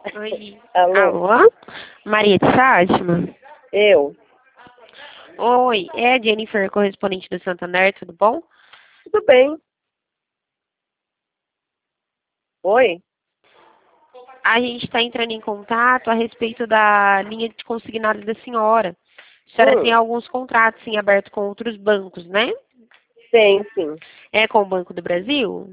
Oi. Alô? Alô? Maria de Fátima? Eu? Oi, é a Jennifer, correspondente do Santander, tudo bom? Tudo bem. Oi? A gente está entrando em contato a respeito da linha de consignado da senhora. A senhora tem Hum, alguns contratos em aberto com outros bancos, né? tem, sim. É com o Banco do Brasil?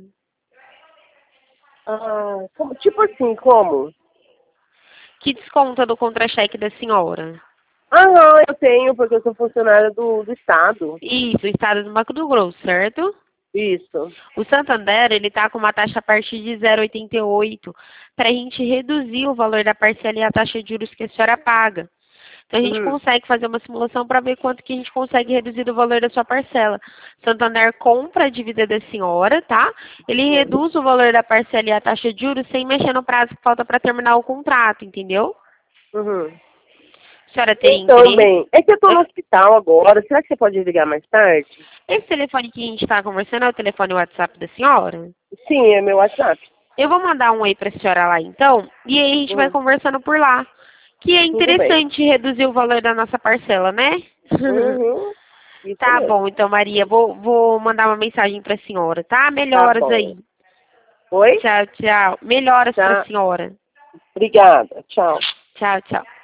Tipo assim, como? Que desconta do contra-cheque da senhora? Ah, não, eu tenho, porque eu sou funcionária do Estado. Isso, o estado do Mato Grosso, certo? Isso. O Santander, ele está com uma taxa a partir de 0,88 para a gente reduzir o valor da parcela e a taxa de juros que a senhora paga. Então, a gente Hum, consegue fazer uma simulação para ver quanto que a gente consegue reduzir o valor da sua parcela. Santander compra a dívida da senhora, tá? Ele hum. reduz o valor da parcela e a taxa de juros sem mexer no prazo que falta para terminar o contrato, entendeu? Uhum. A senhora teria Então, interesse? bem, é que eu tô no hospital agora. Será que você pode ligar mais tarde? Esse telefone que a gente está conversando é o telefone WhatsApp da senhora? Sim, é meu WhatsApp. Eu vou mandar um oi para a senhora lá então, e aí a gente vai Hum, conversando por lá. Que é tudo bem. interessante reduzir o valor da nossa parcela, né? Uhum, isso Tá bom, mesmo. então, Maria, vou mandar uma mensagem para a senhora, tá? Tá Melhoras bom. aí. Oi? Tchau, tchau. Melhoras para a Tá. senhora. Obrigada. Tchau. Tchau, tchau.